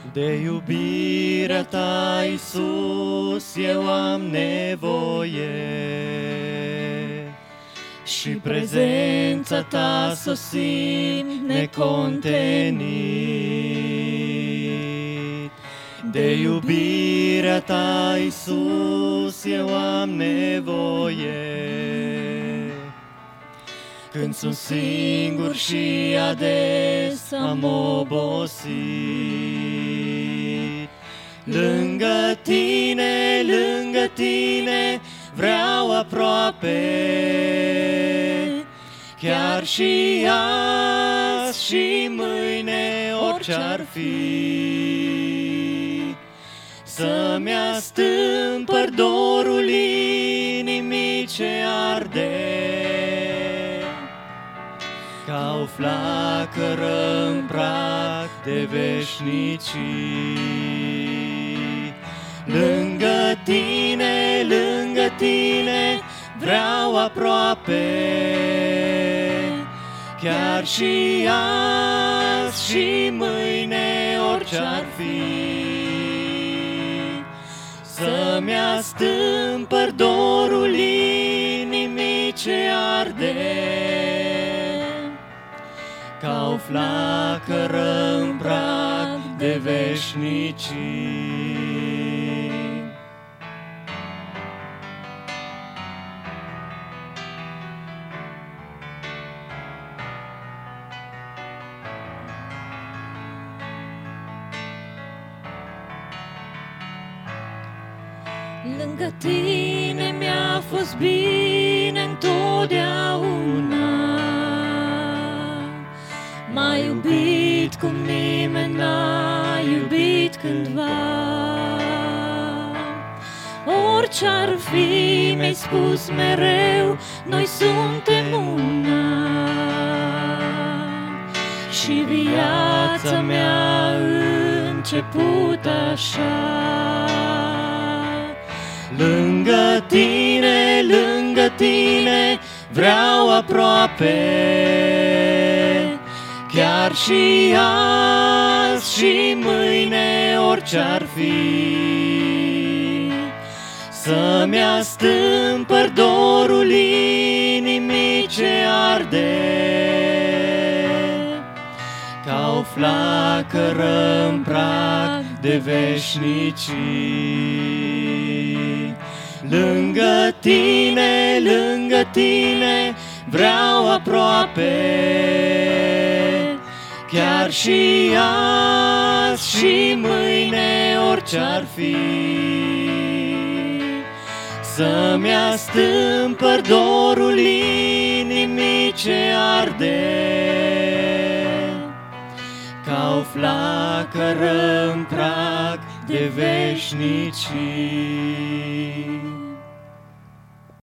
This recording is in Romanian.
De iubirea ta, Iisus, eu am nevoie, și prezența ta s-o simt necontenit. De iubirea ta, Iisus, eu am nevoie, când sunt singur și ades am obosit. Lângă tine, vreau aproape, chiar și azi și mâine, orice-ar fi. Să-mi astâmpăr dorul inimii ce arde, ca o flacără în prag de veșnicii. Lângă tine, vreau aproape, chiar și azi și mâine, orice-ar fi. Să-mi astâmpăr dorul inimii ce arde, ca o flacără în prag de veșnicii. Lângă tine mi-a fost bine întotdeauna, m-ai iubit cum nimeni n-a iubit cândva. Orice-ar fi, mi-ai spus mereu, noi suntem una, și viața mea a început așa. Lângă tine, vreau aproape, chiar și azi și mâine, orice-ar fi. Să-mi astâmpăr dorul inimii ce arde, ca o flacără în prag de veșnicii. Lângă tine, vreau aproape, chiar și azi și mâine, orice-ar fi. Să-mi astâmpăr dorul inimii ce arde, ca o flacără în prag de veșnicii.